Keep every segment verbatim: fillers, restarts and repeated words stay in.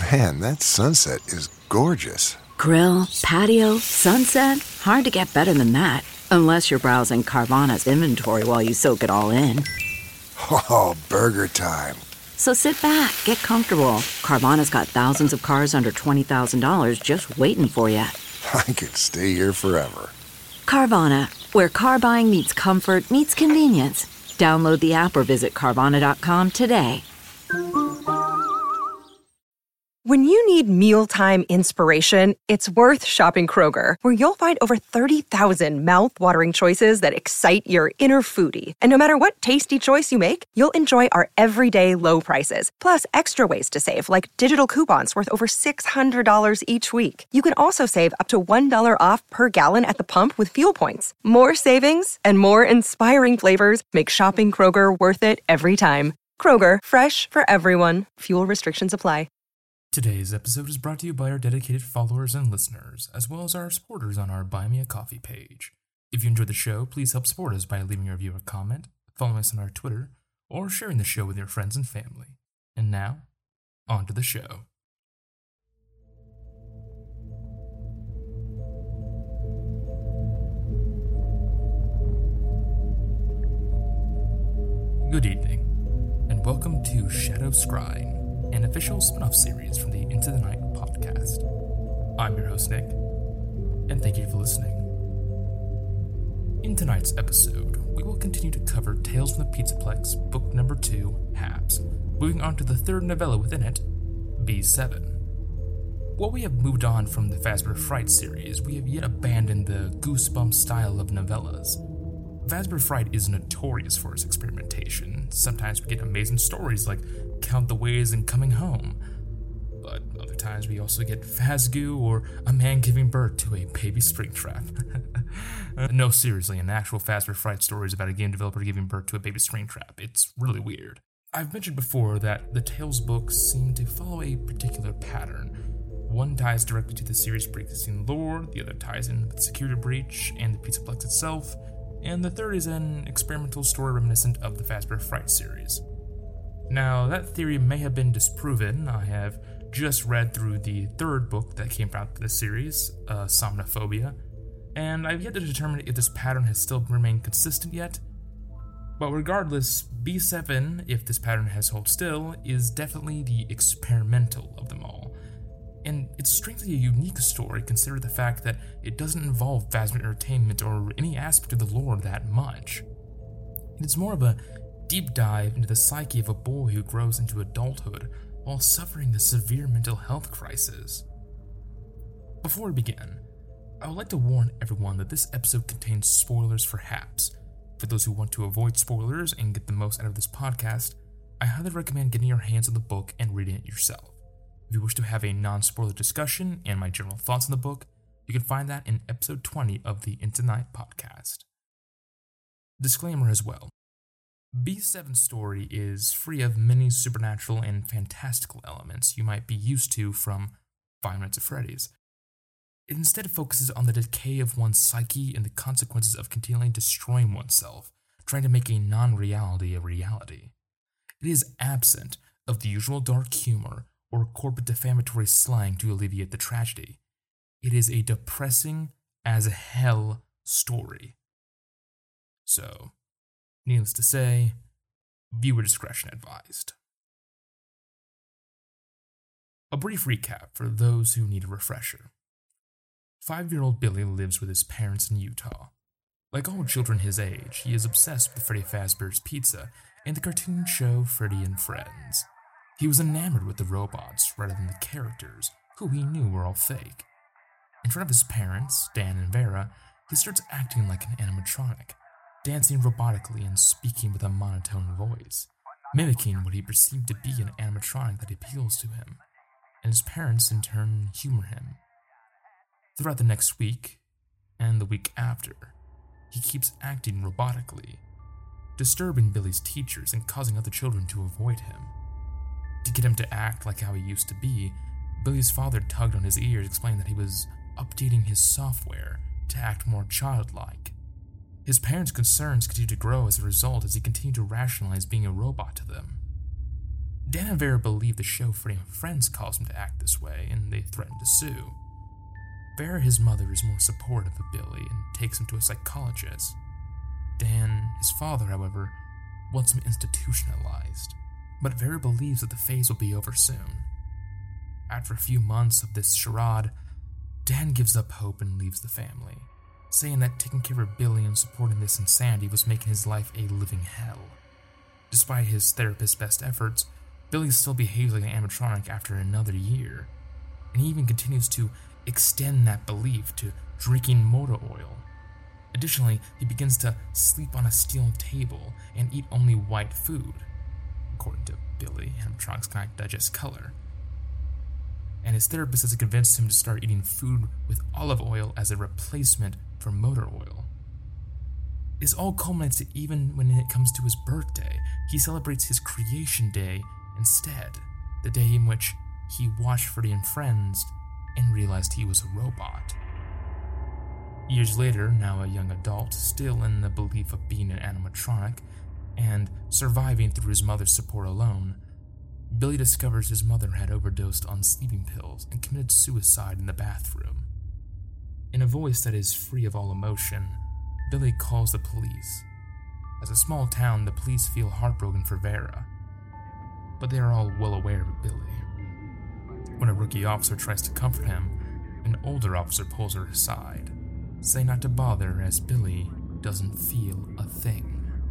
Man, that sunset is gorgeous. Grill, patio, sunset. Hard to get better than that. Unless you're browsing Carvana's inventory while you soak it all in. Oh, burger time. So sit back, get comfortable. Carvana's got thousands of cars under twenty thousand dollars just waiting for you. I could stay here forever. Carvana, where car buying meets comfort meets convenience. Download the app or visit Carvana dot com today. When you need mealtime inspiration, it's worth shopping Kroger, where you'll find over thirty thousand mouth-watering choices that excite your inner foodie. And no matter what tasty choice you make, you'll enjoy our everyday low prices, plus extra ways to save, like digital coupons worth over six hundred dollars each week. You can also save up to one dollar off per gallon at the pump with fuel points. More savings and more inspiring flavors make shopping Kroger worth it every time. Kroger, fresh for everyone. Fuel restrictions apply. Today's episode is brought to you by our dedicated followers and listeners, as well as our supporters on our Buy Me a Coffee page. If you enjoyed the show, please help support us by leaving a review or comment, following us on our Twitter, or sharing the show with your friends and family. And now, on to the show. Good evening, and welcome to Shadow Scrying, an official spin-off series from the Into the Night podcast. I'm your host, Nick, and thank you for listening. In tonight's episode, we will continue to cover Tales from the Pizzaplex, book number two, Haps, moving on to the third novella within it, B seven. While we have moved on from the Fazbear Fright series, we have yet abandoned the Goosebumps style of novellas. Fazbear Fright is notorious for its experimentation. Sometimes we get amazing stories like Count the Ways and Coming Home, but other times we also get Fazgoo or a man giving birth to a baby Springtrap. uh, no, seriously, an actual Fazbear Fright story is about a game developer giving birth to a baby Springtrap. It's really weird. I've mentioned before that the Tales books seem to follow a particular pattern. One ties directly to the series' pre-existing lore, the other ties in with the Security Breach and the Pizzaplex itself, and the third is an experimental story reminiscent of the Fazbear Fright series. Now, that theory may have been disproven. I have just read through the third book that came out of the series, uh, Somnophobia, and I've yet to determine if this pattern has still remained consistent yet. But regardless, B seven, if this pattern has held still, is definitely the experimental of them all. And it's strangely a unique story, considering the fact that it doesn't involve Fazbear Entertainment or any aspect of the lore that much. It's more of a deep dive into the psyche of a boy who grows into adulthood while suffering a severe mental health crisis. Before we begin, I would like to warn everyone that this episode contains spoilers for Haps. For those who want to avoid spoilers and get the most out of this podcast, I highly recommend getting your hands on the book and reading it yourself. If you wish to have a non-spoiler discussion and my general thoughts on the book, you can find that in episode twenty of the Into the Night podcast. Disclaimer as well. B seven's story is free of many supernatural and fantastical elements you might be used to from Five Nights at Freddy's. It instead focuses on the decay of one's psyche and the consequences of continually destroying oneself, trying to make a non-reality a reality. It is absent of the usual dark humor or corporate defamatory slang to alleviate the tragedy. It is a depressing as hell story. So, needless to say, viewer discretion advised. A brief recap for those who need a refresher. Five-year-old Billy lives with his parents in Utah. Like all children his age, he is obsessed with Freddy Fazbear's Pizza and the cartoon show Freddy and Friends. He was enamored with the robots rather than the characters, who he knew were all fake. In front of his parents, Dan and Vera, he starts acting like an animatronic, dancing robotically and speaking with a monotone voice, mimicking what he perceived to be an animatronic that appeals to him, and his parents in turn humor him. Throughout the next week, and the week after, he keeps acting robotically, disturbing Billy's teachers and causing other children to avoid him. To get him to act like how he used to be, Billy's father tugged on his ears, explaining that he was updating his software to act more childlike. His parents' concerns continued to grow as a result as he continued to rationalize being a robot to them. Dan and Vera believe the show Freddie and Friends caused him to act this way, and they threaten to sue. Vera, his mother, is more supportive of Billy and takes him to a psychologist. Dan, his father, however, wants him institutionalized, but Vera believes that the phase will be over soon. After a few months of this charade, Dan gives up hope and leaves the family, saying that taking care of Billy and supporting this insanity was making his life a living hell. Despite his therapist's best efforts, Billy still behaves like an animatronic after another year, and he even continues to extend that belief to drinking motor oil. Additionally, he begins to sleep on a steel table and eat only white food. According to Billy, animatronics cannot digest color. And his therapist has convinced him to start eating food with olive oil as a replacement for motor oil. This all culminates to even when it comes to his birthday, he celebrates his creation day instead, the day in which he watched Freddie and Friends and realized he was a robot. Years later, now a young adult, still in the belief of being an animatronic, and surviving through his mother's support alone, Billy discovers his mother had overdosed on sleeping pills and committed suicide in the bathroom. In a voice that is free of all emotion, Billy calls the police. As a small town, the police feel heartbroken for Vera, but they are all well aware of Billy. When a rookie officer tries to comfort him, an older officer pulls her aside, saying not to bother as Billy doesn't feel a thing.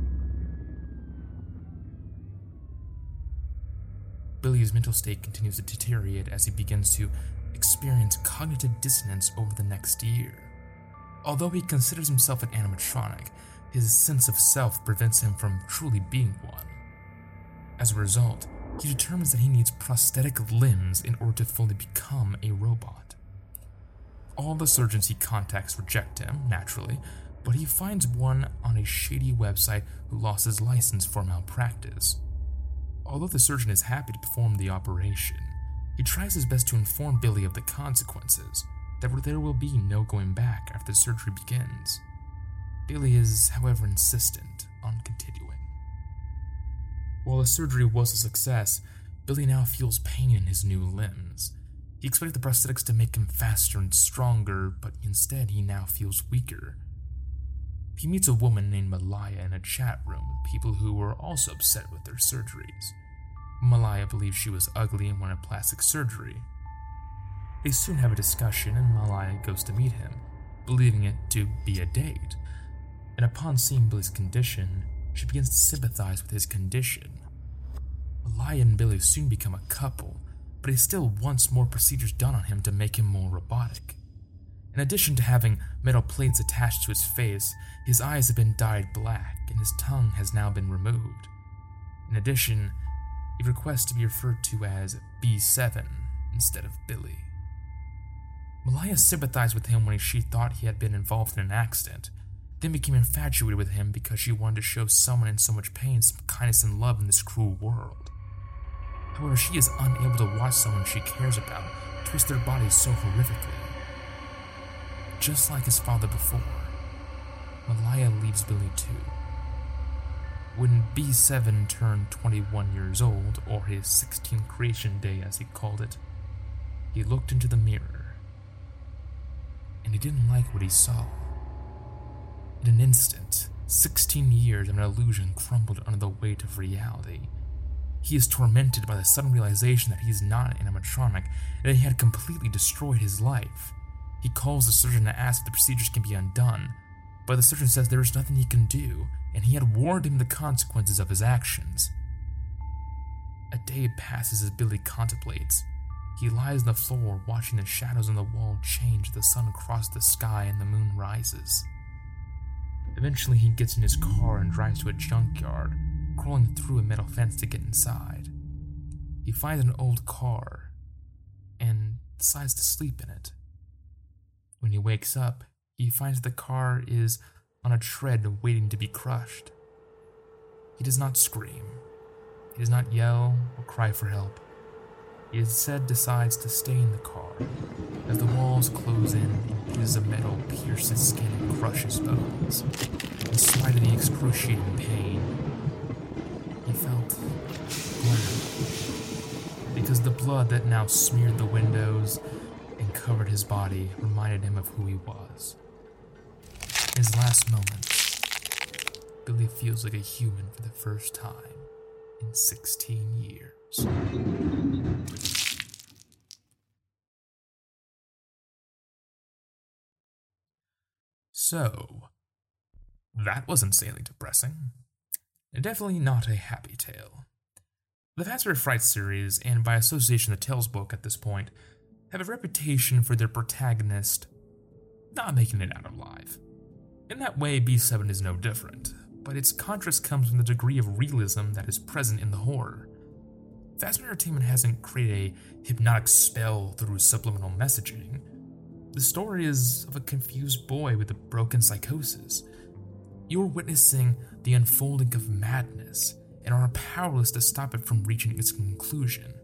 Billy's mental state continues to deteriorate as he begins to experience cognitive dissonance over the next year. Although he considers himself an animatronic, his sense of self prevents him from truly being one. As a result, he determines that he needs prosthetic limbs in order to fully become a robot. All the surgeons he contacts reject him, naturally, but he finds one on a shady website who lost his license for malpractice. Although the surgeon is happy to perform the operation, he tries his best to inform Billy of the consequences, that there will be no going back after the surgery begins. Billy is, however, insistent on continuing. While the surgery was a success, Billy now feels pain in his new limbs. He expected the prosthetics to make him faster and stronger, but instead he now feels weaker. He meets a woman named Malaya in a chat room with people who were also upset with their surgeries. Malaya believes she was ugly and wanted plastic surgery. They soon have a discussion and Malaya goes to meet him, believing it to be a date. And upon seeing Billy's condition, she begins to sympathize with his condition. Malaya and Billy soon become a couple, but he still wants more procedures done on him to make him more robotic. In addition to having metal plates attached to his face, his eyes have been dyed black and his tongue has now been removed. In addition, he requests to be referred to as B seven instead of Billy. Malaya sympathized with him when she thought he had been involved in an accident, then became infatuated with him because she wanted to show someone in so much pain some kindness and love in this cruel world. However, she is unable to watch someone she cares about twist their bodies so horrifically. Just like his father before, Malaya leaves Billy too. When B seven turned twenty-one years old, or his sixteenth creation day as he called it, he looked into the mirror, and he didn't like what he saw. In an instant, sixteen years of an illusion crumbled under the weight of reality. He is tormented by the sudden realization that he is not an animatronic and that he had completely destroyed his life. He calls the surgeon to ask if the procedures can be undone, but the surgeon says there is nothing he can do, and he had warned him the consequences of his actions. A day passes as Billy contemplates. He lies on the floor watching the shadows on the wall change as the sun crosses the sky and the moon rises. Eventually he gets in his car and drives to a junkyard, crawling through a metal fence to get inside. He finds an old car and decides to sleep in it. When he wakes up, he finds the car is on a tread waiting to be crushed. He does not scream. He does not yell or cry for help. He instead decides to stay in the car. As the walls close in and pieces of metal pierce his skin and crush his bones. In spite of the excruciating pain, he felt glad. because the blood that now smeared the windows and covered his body reminded him of who he was. In his last moments, Billy feels like a human for the first time in sixteen years. So, that was insanely depressing. Definitely not a happy tale. The Fazbear Fright series, and by association the Tales book at this point, have a reputation for their protagonist not making it out alive. In that way, B seven is no different, but its contrast comes from the degree of realism that is present in the horror. Fazbear Entertainment hasn't created a hypnotic spell through subliminal messaging. The story is of a confused boy with a broken psychosis. You're witnessing the unfolding of madness and are powerless to stop it from reaching its conclusion.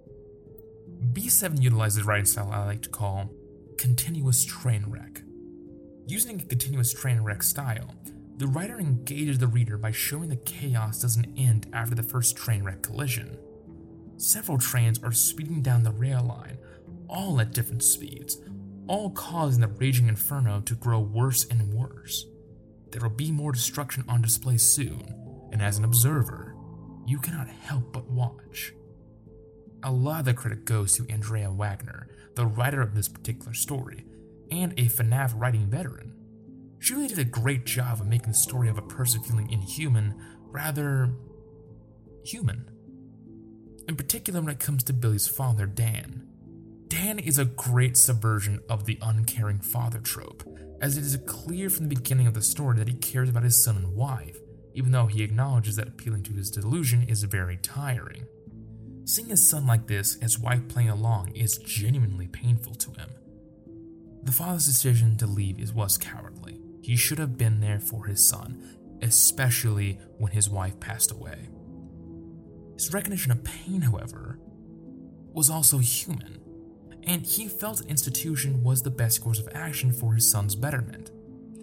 B seven utilizes a writing style I like to call continuous train wreck. Using a continuous train wreck style, the writer engages the reader by showing the chaos doesn't end after the first train wreck collision. Several trains are speeding down the rail line, all at different speeds, all causing the raging inferno to grow worse and worse. There will be more destruction on display soon, and as an observer, you cannot help but watch. A lot of the credit goes to Andrea Wagner, the writer of this particular story, and a FNAF writing veteran. She really did a great job of making the story of a person feeling inhuman rather human. In particular when it comes to Billy's father, Dan. Dan is a great subversion of the uncaring father trope, as it is clear from the beginning of the story that he cares about his son and wife, even though he acknowledges that appealing to his delusion is very tiring. Seeing his son like this and his wife playing along is genuinely painful to him. The father's decision to leave is was cowardly. He should have been there for his son, especially when his wife passed away. His recognition of pain, however, was also human, and he felt an institution was the best course of action for his son's betterment.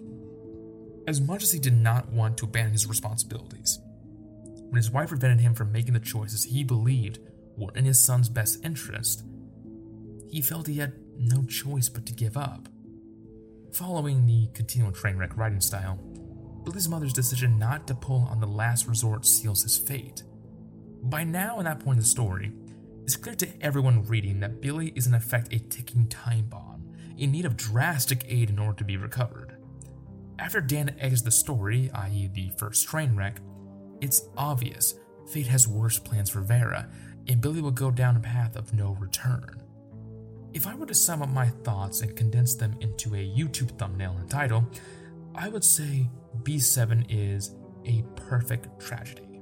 As much as he did not want to abandon his responsibilities, when his wife prevented him from making the choices he believed were in his son's best interest, he felt he had no choice but to give up. Following the continual train wreck writing style, Billy's mother's decision not to pull on the last resort seals his fate. By now, in that point in the story, it's clear to everyone reading that Billy is in effect a ticking time bomb, in need of drastic aid in order to be recovered. After Dan exits the story, that is the first train wreck, it's obvious fate has worse plans for Vera, and Billy will go down a path of no return. If I were to sum up my thoughts and condense them into a YouTube thumbnail and title, I would say B seven is a perfect tragedy.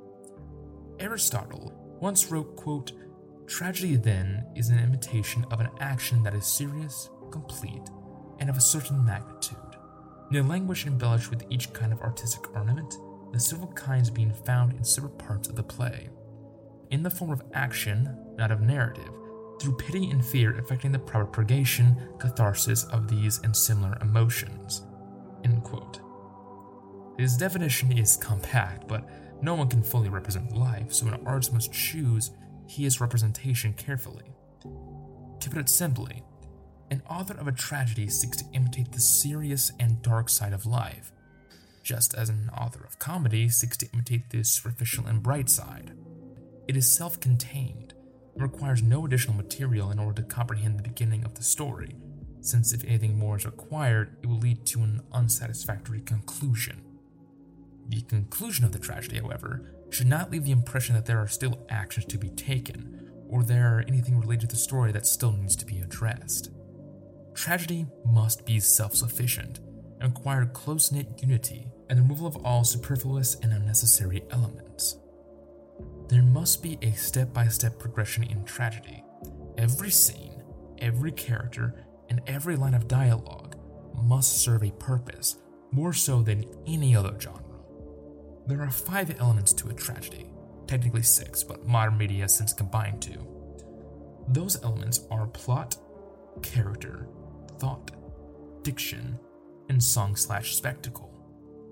Aristotle once wrote, quote, "Tragedy then is an imitation of an action that is serious, complete, and of a certain magnitude. In a language embellished with each kind of artistic ornament, the several kinds being found in separate parts of the play. In the form of action, not of narrative, through pity and fear affecting the proper purgation, catharsis of these and similar emotions." End quote. His definition is compact, but no one can fully represent life, so an artist must choose his representation carefully. To put it simply, an author of a tragedy seeks to imitate the serious and dark side of life, just as an author of comedy seeks to imitate the superficial and bright side. It is self-contained and requires no additional material in order to comprehend the beginning of the story, since if anything more is required, it will lead to an unsatisfactory conclusion. The conclusion of the tragedy, however, should not leave the impression that there are still actions to be taken, or there are anything related to the story that still needs to be addressed. Tragedy must be self-sufficient and require close-knit unity and the removal of all superfluous and unnecessary elements. There must be a step-by-step progression in tragedy. Every scene, every character, and every line of dialogue must serve a purpose, more so than any other genre. There are five elements to a tragedy, technically six, but modern media has since combined two. Those elements are plot, character, thought, diction, and song slash spectacle.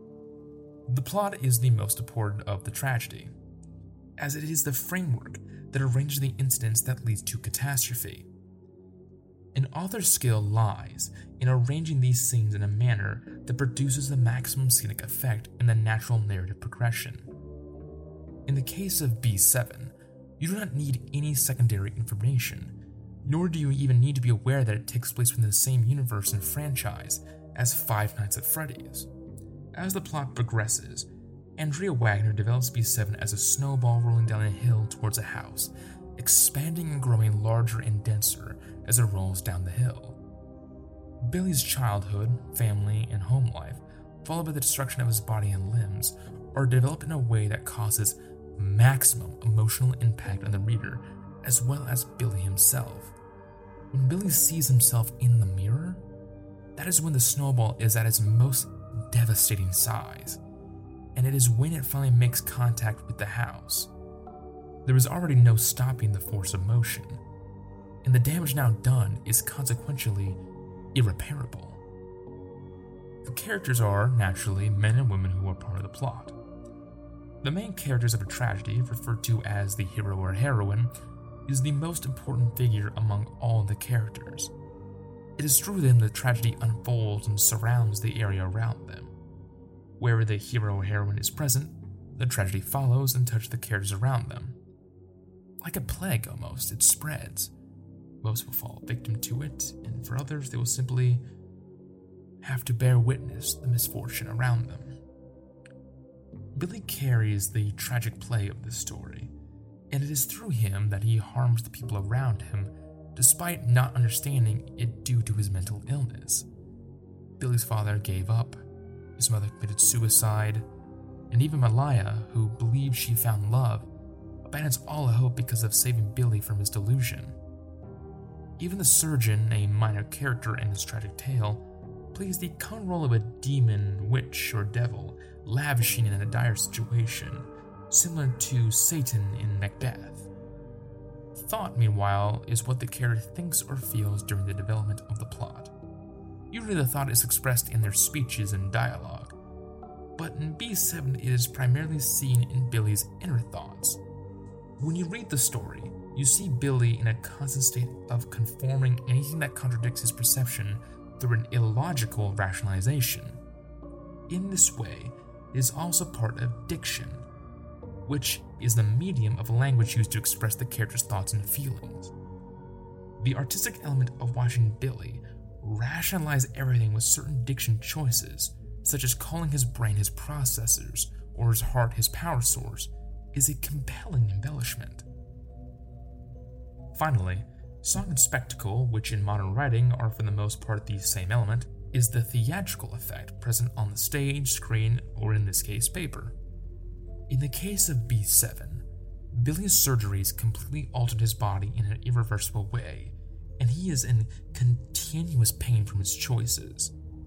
The plot is the most important of the tragedy, as it is the framework that arranges the incidents that leads to catastrophe. An author's skill lies in arranging these scenes in a manner that produces the maximum scenic effect and the natural narrative progression. In the case of B seven, you do not need any secondary information, nor do you even need to be aware that it takes place within the same universe and franchise as Five Nights at Freddy's. As the plot progresses, Andrea Wagner develops B seven as a snowball rolling down a hill towards a house, expanding and growing larger and denser as it rolls down the hill. Billy's childhood, family, and home life, followed by the destruction of his body and limbs, are developed in a way that causes maximum emotional impact on the reader, as well as Billy himself. When Billy sees himself in the mirror, that is when the snowball is at its most devastating size, and it is when it finally makes contact with the house. There is already no stopping the force of motion, and the damage now done is consequentially irreparable. The characters are, naturally, men and women who are part of the plot. The main characters of a tragedy, referred to as the hero or heroine, is the most important figure among all the characters. It is through them the tragedy unfolds and surrounds the area around them. Wherever the hero or heroine is present, the tragedy follows and touches the characters around them. Like a plague almost, it spreads. Most will fall victim to it, and for others they will simply have to bear witness the misfortune around them. Billy carries the tragic play of this story, and it is through him that he harms the people around him, despite not understanding it due to his mental illness. Billy's father gave up, his mother committed suicide, and even Malaya, who believes she found love, abandons all hope because of saving Billy from his delusion. Even the surgeon, a minor character in this tragic tale, plays the common role of a demon, witch, or devil, lavishing in a dire situation, similar to Satan in Macbeth. Thought, meanwhile, is what the character thinks or feels during the development of the plot. Usually the thought is expressed in their speeches and dialogue, but in B seven it is primarily seen in Billy's inner thoughts. When you read the story, you see Billy in a constant state of conforming anything that contradicts his perception through an illogical rationalization. In this way, it is also part of diction, which is the medium of language used to express the character's thoughts and feelings. The artistic element of watching Billy rationalize everything with certain diction choices, such as calling his brain his processors or his heart his power source, is a compelling embellishment. Finally, song and spectacle, which in modern writing are for the most part the same element, is the theatrical effect present on the stage, screen, or in this case, paper. In the case of B seven, Billy's surgeries completely altered his body in an irreversible way, and he is in continuous pain from his choices.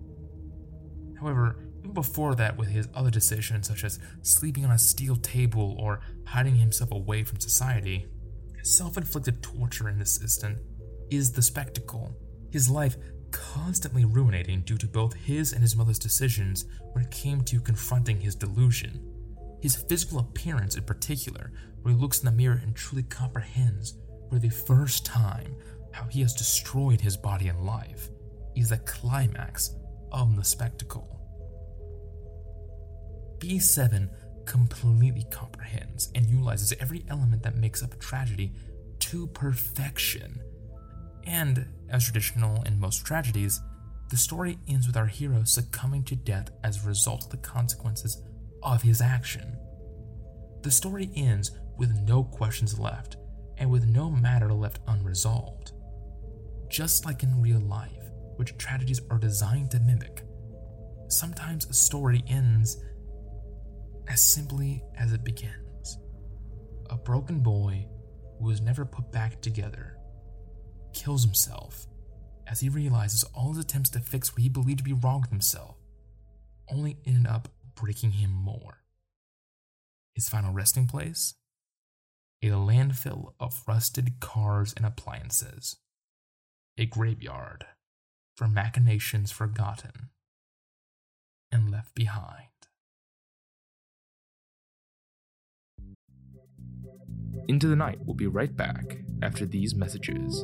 However, even before that, with his other decisions such as sleeping on a steel table or hiding himself away from society, self-inflicted torture in this instant is the spectacle, his life constantly ruinating due to both his and his mother's decisions when it came to confronting his delusion. His physical appearance in particular, where he looks in the mirror and truly comprehends for the first time how he has destroyed his body and life, is the climax of the spectacle. B seven completely comprehends and utilizes every element that makes up a tragedy to perfection. And, as traditional in most tragedies, the story ends with our hero succumbing to death as a result of the consequences of his action. The story ends with no questions left, and with no matter left unresolved. Just like in real life, which tragedies are designed to mimic, sometimes a story ends as simply as it begins. A broken boy who is never put back together kills himself as he realizes all his attempts to fix what he believed to be wrong with himself only ended up breaking him more. His final resting place? A landfill of rusted cars and appliances. A graveyard for machinations forgotten and left behind. Into the Night will be right back after these messages.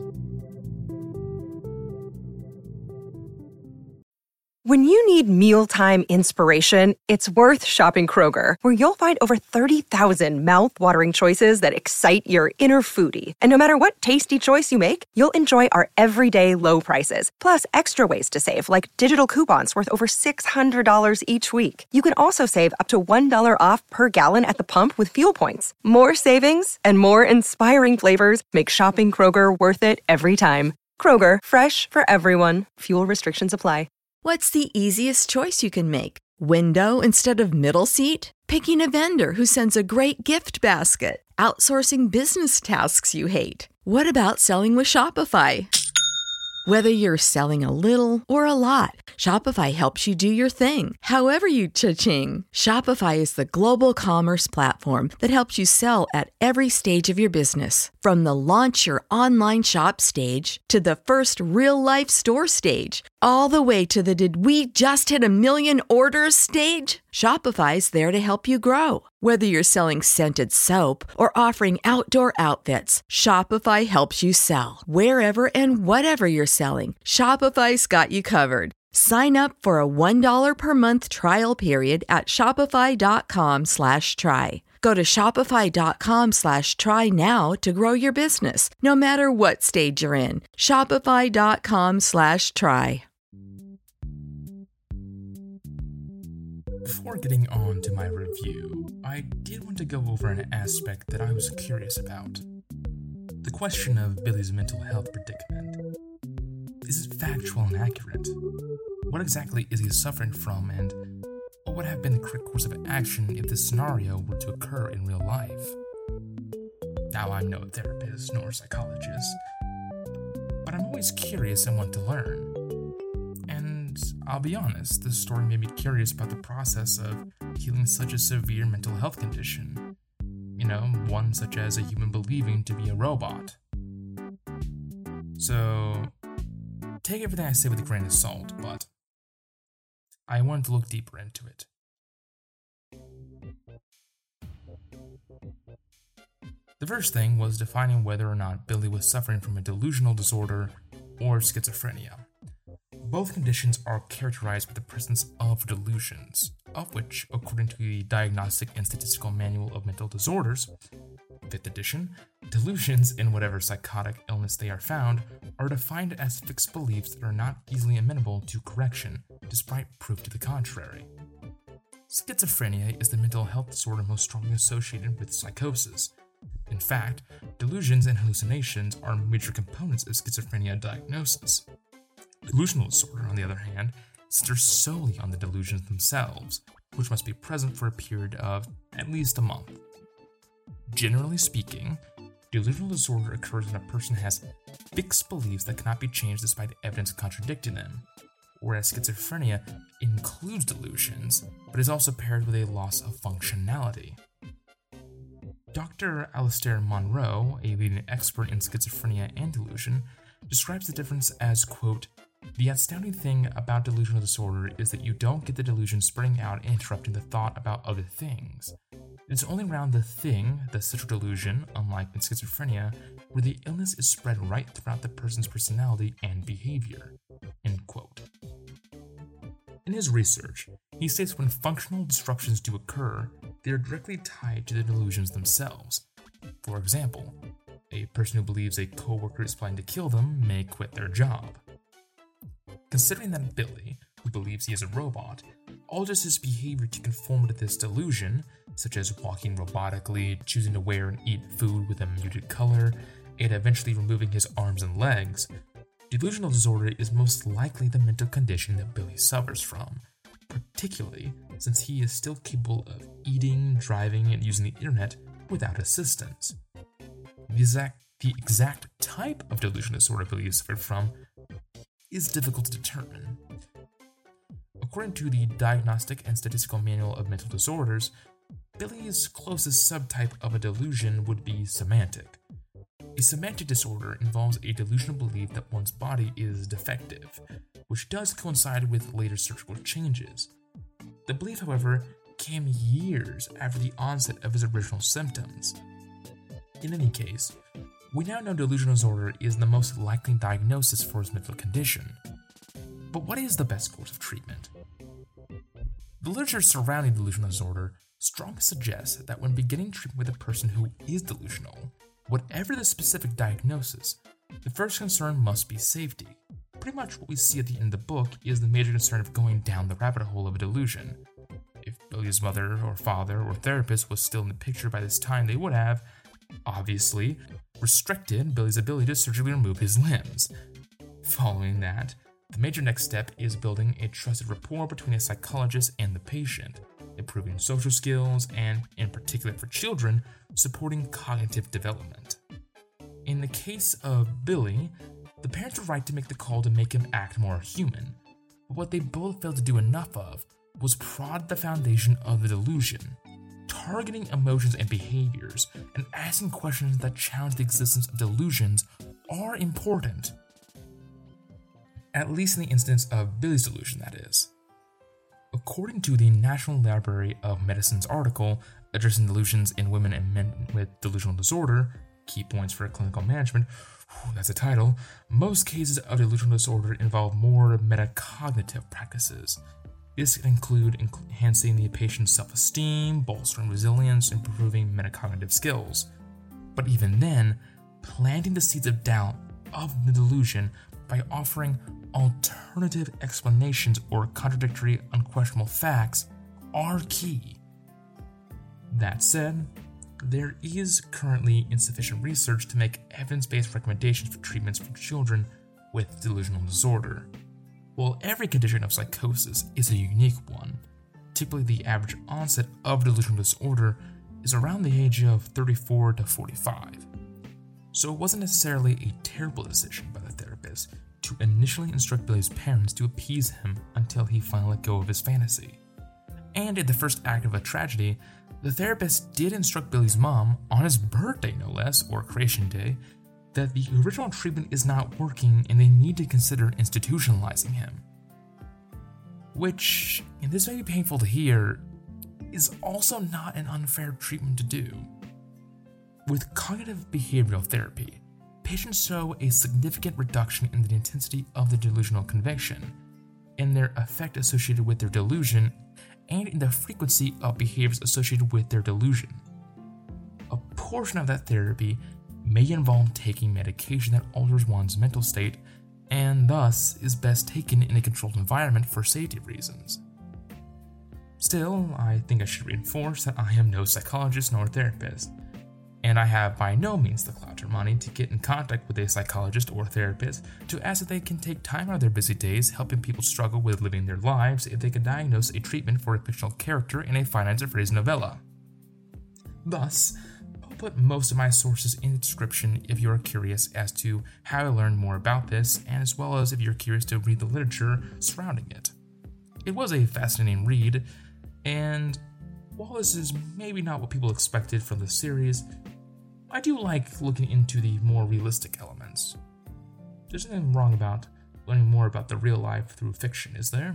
When you need mealtime inspiration, it's worth shopping Kroger, where you'll find over thirty thousand mouth-watering choices that excite your inner foodie. And no matter what tasty choice you make, you'll enjoy our everyday low prices, plus extra ways to save, like digital coupons worth over six hundred dollars each week. You can also save up to one dollar off per gallon at the pump with fuel points. More savings and more inspiring flavors make shopping Kroger worth it every time. Kroger, fresh for everyone. Fuel restrictions apply. What's the easiest choice you can make? Window instead of middle seat? Picking a vendor who sends a great gift basket? Outsourcing business tasks you hate? What about selling with Shopify? Whether you're selling a little or a lot, Shopify helps you do your thing, however you cha-ching. Shopify is the global commerce platform that helps you sell at every stage of your business. From the launch your online shop stage to the first real-life store stage, all the way to the did we just hit a million orders stage. Shopify's there to help you grow. Whether you're selling scented soap or offering outdoor outfits, Shopify helps you sell. Wherever and whatever you're selling, Shopify's got you covered. Sign up for a one dollar per month trial period at shopify.com slash try. Go to shopify.com slash try now to grow your business, no matter what stage you're in. Shopify.com slash try. Before getting on to my review, I did want to go over an aspect that I was curious about. The question of Billy's mental health predicament. Is it factual and accurate? What exactly is he suffering from, and what would have been the correct course of action if this scenario were to occur in real life? Now, I'm no therapist nor psychologist, but I'm always curious and want to learn. And I'll be honest, this story made me curious about the process of healing such a severe mental health condition. You know, one such as a human believing to be a robot. So, take everything I say with a grain of salt, but I wanted to look deeper into it. The first thing was defining whether or not Billy was suffering from a delusional disorder or schizophrenia. Both conditions are characterized by the presence of delusions, of which, according to the Diagnostic and Statistical Manual of Mental Disorders, fifth edition, delusions in whatever psychotic illness they are found are defined as fixed beliefs that are not easily amenable to correction, despite proof to the contrary. Schizophrenia is the mental health disorder most strongly associated with psychosis. In fact, delusions and hallucinations are major components of schizophrenia diagnosis. Delusional disorder, on the other hand, centers solely on the delusions themselves, which must be present for a period of at least a month. Generally speaking, delusional disorder occurs when a person has fixed beliefs that cannot be changed despite evidence contradicting them, whereas schizophrenia includes delusions, but is also paired with a loss of functionality. Doctor Alistair Monroe, a leading expert in schizophrenia and delusion, describes the difference as, quote, "The astounding thing about delusional disorder is that you don't get the delusion spreading out and interrupting the thought about other things. It's only around the thing, the central delusion, unlike in schizophrenia, where the illness is spread right throughout the person's personality and behavior." End quote. In his research, he states when functional disruptions do occur, they are directly tied to the delusions themselves. For example, a person who believes a coworker is planning to kill them may quit their job. Considering that Billy, who believes he is a robot, alters his behavior to conform to this delusion, such as walking robotically, choosing to wear and eat food with a muted color, and eventually removing his arms and legs, delusional disorder is most likely the mental condition that Billy suffers from, particularly since he is still capable of eating, driving, and using the internet without assistance. The exact, the exact type of delusional disorder Billy is suffered from is difficult to determine. According to the Diagnostic and Statistical Manual of Mental Disorders, Billy's closest subtype of a delusion would be semantic. A semantic disorder involves a delusional belief that one's body is defective, which does coincide with later surgical changes. The belief, however, came years after the onset of his original symptoms. In any case, we now know delusional disorder is the most likely diagnosis for his mental condition. But what is the best course of treatment? The literature surrounding delusional disorder strongly suggests that when beginning treatment with a person who is delusional, whatever the specific diagnosis, the first concern must be safety. Pretty much what we see at the end of the book is the major concern of going down the rabbit hole of a delusion. If Billy's mother or father or therapist was still in the picture by this time, they would have, obviously, restricted Billy's ability to surgically remove his limbs. Following that, the major next step is building a trusted rapport between a psychologist and the patient, improving social skills, and, in particular for children, supporting cognitive development. In the case of Billy, the parents were right to make the call to make him act more human, but what they both failed to do enough of was prod the foundation of the delusion, targeting emotions and behaviors, and asking questions that challenge the existence of delusions are important. At least in the instance of Billy's delusion, that is. According to the National Library of Medicine's article addressing delusions in women and men with delusional disorder, Key Points for Clinical Management, whew, that's a title, most cases of delusional disorder involve more metacognitive practices. This can include enhancing the patient's self-esteem, bolstering resilience, and improving metacognitive skills. But even then, planting the seeds of doubt of the delusion by offering alternative explanations or contradictory, unquestionable facts are key. That said, there is currently insufficient research to make evidence-based recommendations for treatments for children with delusional disorder. While every condition of psychosis is a unique one, typically the average onset of delusional disorder is around the age of thirty-four to forty-five. So it wasn't necessarily a terrible decision by the therapist to initially instruct Billy's parents to appease him until he finally let go of his fantasy. And in the first act of a tragedy, the therapist did instruct Billy's mom, on his birthday no less, or creation day, that the original treatment is not working and they need to consider institutionalizing him. Which, and this may be painful to hear, is also not an unfair treatment to do. With cognitive behavioral therapy, patients show a significant reduction in the intensity of the delusional conviction, in their effect associated with their delusion, and in the frequency of behaviors associated with their delusion. A portion of that therapy may involve taking medication that alters one's mental state, and thus is best taken in a controlled environment for safety reasons. Still, I think I should reinforce that I am no psychologist nor therapist, and I have by no means the clout or money to get in contact with a psychologist or therapist to ask if they can take time out of their busy days helping people struggle with living their lives if they can diagnose a treatment for a fictional character in a finite or phrase novella. Thus, I'll put most of my sources in the description if you are curious as to how I learned more about this, and as well as if you're curious to read the literature surrounding it. It was a fascinating read, and while this is maybe not what people expected from the series, I do like looking into the more realistic elements. There's nothing wrong about learning more about the real life through fiction, is there?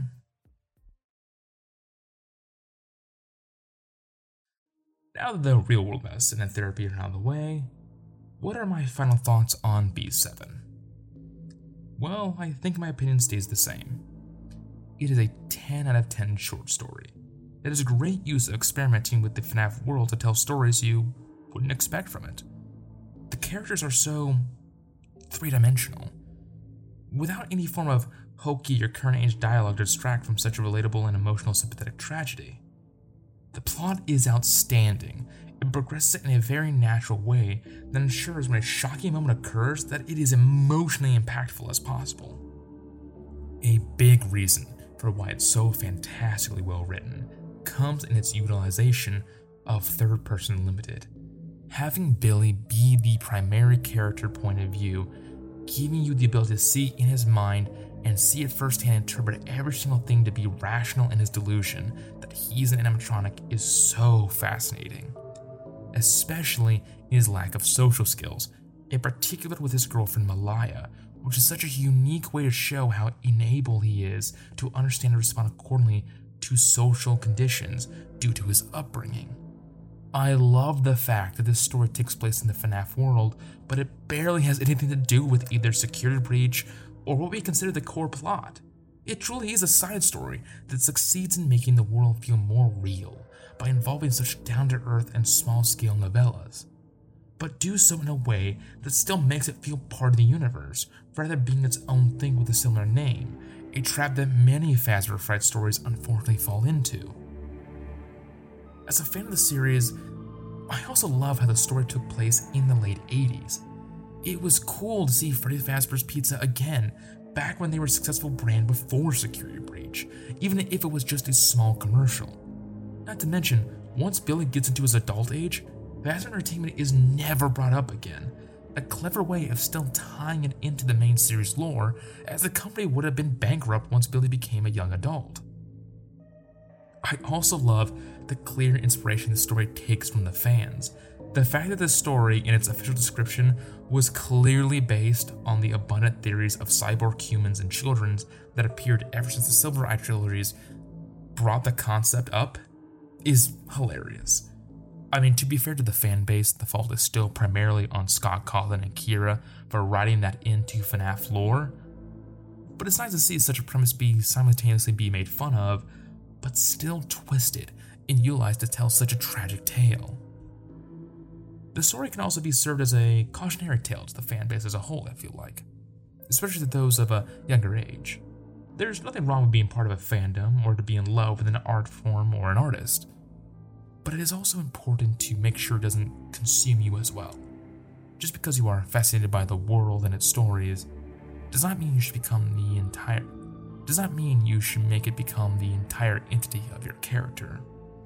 Now that the real-world medicine and therapy are out of the way, what are my final thoughts on B seven? Well, I think my opinion stays the same. It is a ten out of ten short story. It is a great use of experimenting with the F NAF world to tell stories you wouldn't expect from it. The characters are so three-dimensional, without any form of hokey or current age dialogue to distract from such a relatable and emotional sympathetic tragedy. The plot is outstanding. It progresses it in a very natural way that ensures when a shocking moment occurs that it is emotionally impactful as possible. A big reason for why it's so fantastically well written comes in its utilization of third-person limited. Having Billy be the primary character point of view, giving you the ability to see in his mind and see it firsthand and interpret every single thing to be rational in his delusion that he's an animatronic is so fascinating. Especially in his lack of social skills, in particular with his girlfriend Malaya, which is such a unique way to show how unable he is to understand and respond accordingly to social conditions due to his upbringing. I love the fact that this story takes place in the F NAF world, but it barely has anything to do with either Security Breach or what we consider the core plot. It truly is a side story that succeeds in making the world feel more real by involving such down-to-earth and small-scale novellas, but do so in a way that still makes it feel part of the universe, rather than being its own thing with a similar name, a trap that many Phasma Fright stories unfortunately fall into. As a fan of the series, I also love how the story took place in the late eighties. It was cool to see Freddy Fazbear's Pizza again, back when they were a successful brand before Security Breach, even if it was just a small commercial. Not to mention, once Billy gets into his adult age, Fazbear Entertainment is never brought up again, a clever way of still tying it into the main series lore, as the company would have been bankrupt once Billy became a young adult. I also love the clear inspiration the story takes from the fans. The fact that the story, in its official description, was clearly based on the abundant theories of cyborg humans and children that appeared ever since the Silver Eye trilogies brought the concept up is hilarious. I mean, to be fair to the fan base, the fault is still primarily on Scott Cawthon and Kira for writing that into F NAF lore, but it's nice to see such a premise be simultaneously be made fun of, but still twisted and utilized to tell such a tragic tale. The story can also be served as a cautionary tale to the fan base as a whole, I feel like, especially to those of a younger age. There's nothing wrong with being part of a fandom or to be in love with an art form or an artist, but it is also important to make sure it doesn't consume you as well. Just because you are fascinated by the world and its stories does not mean you should become the entire does not mean you should make it become the entire entity of your character.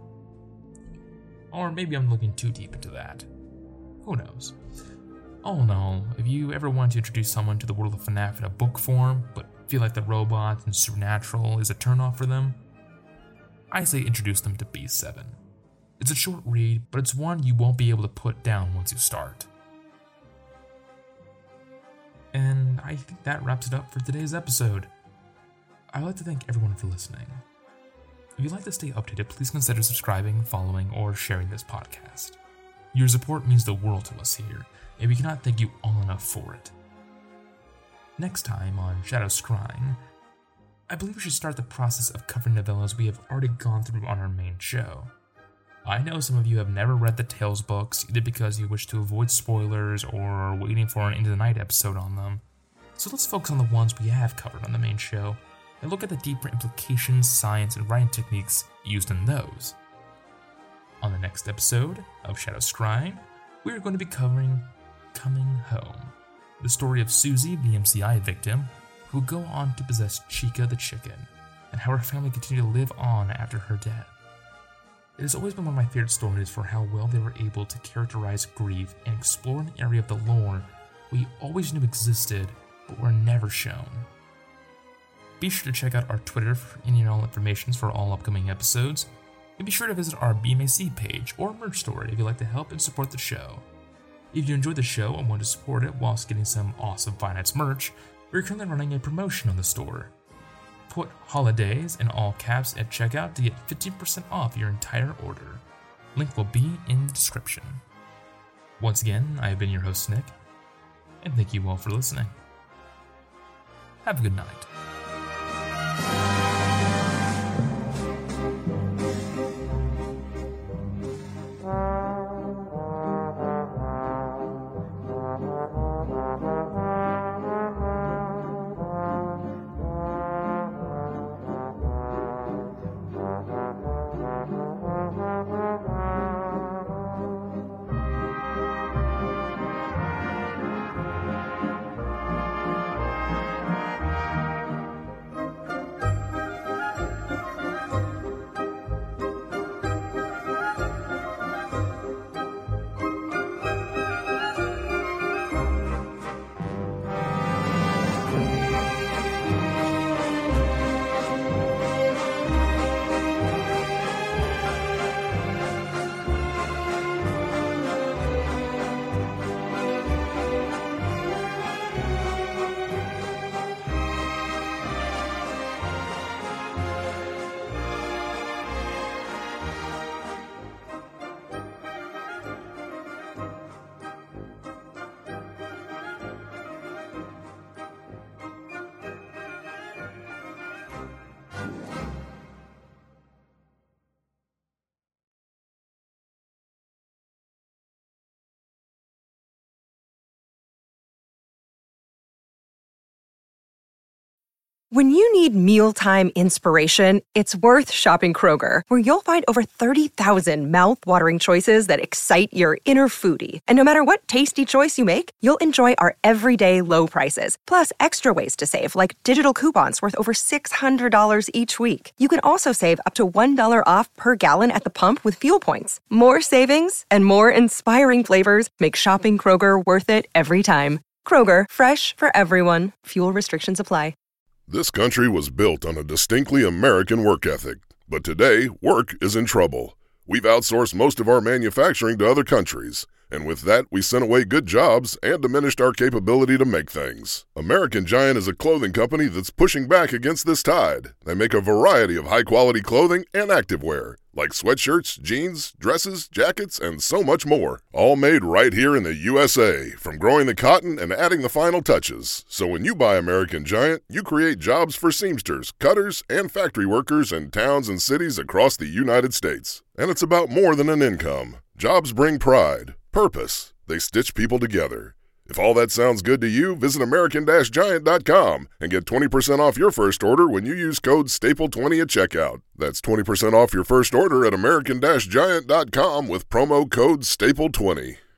Or maybe I'm looking too deep into that. Who knows? All in all, if you ever want to introduce someone to the world of F NAF in a book form, but feel like the robots and supernatural is a turnoff for them, I say introduce them to B seven. It's a short read, but it's one you won't be able to put down once you start. And I think that wraps it up for today's episode. I'd like to thank everyone for listening. If you'd like to stay updated, please consider subscribing, following, or sharing this podcast. Your support means the world to us here, and we cannot thank you all enough for it. Next time on Shadows Scrying, I believe we should start the process of covering novellas we have already gone through on our main show. I know some of you have never read the Tales books, either because you wish to avoid spoilers or are waiting for an Into the Night episode on them. So let's focus on the ones we have covered on the main show, and look at the deeper implications, science, and writing techniques used in those. On the next episode of Shadows Scrying, we are going to be covering Coming Home, the story of Susie, the M C I victim, who would go on to possess Chica the chicken, and how her family continued to live on after her death. It has always been one of my favorite stories for how well they were able to characterize grief and explore an area of the lore we always knew existed, but were never shown. Be sure to check out our Twitter for any and all information for all upcoming episodes, and be sure to visit our B M A C page or merch store if you'd like to help and support the show. If you enjoyed the show and want to support it whilst getting some awesome Five Nights merch, we're currently running a promotion on the store. Put holidays in all caps at checkout to get fifteen percent off your entire order. Link will be in the description. Once again, I have been your host Nick, and thank you all for listening. Have a good night. When you need mealtime inspiration, it's worth shopping Kroger, where you'll find over thirty thousand mouth-watering choices that excite your inner foodie. And no matter what tasty choice you make, you'll enjoy our everyday low prices, plus extra ways to save, like digital coupons worth over six hundred dollars each week. You can also save up to one dollar off per gallon at the pump with fuel points. More savings and more inspiring flavors make shopping Kroger worth it every time. Kroger, fresh for everyone. Fuel restrictions apply. This country was built on a distinctly American work ethic, but today, work is in trouble. We've outsourced most of our manufacturing to other countries, and with that, we sent away good jobs and diminished our capability to make things. American Giant is a clothing company that's pushing back against this tide. They make a variety of high-quality clothing and activewear, like sweatshirts, jeans, dresses, jackets, and so much more. All made right here in the U S A, from growing the cotton and adding the final touches. So when you buy American Giant, you create jobs for seamsters, cutters, and factory workers in towns and cities across the United States. And it's about more than an income. Jobs bring pride, purpose. They stitch people together. If all that sounds good to you, visit American Giant dot com and get twenty percent off your first order when you use code staple twenty at checkout. That's twenty percent off your first order at American Giant dot com with promo code staple twenty.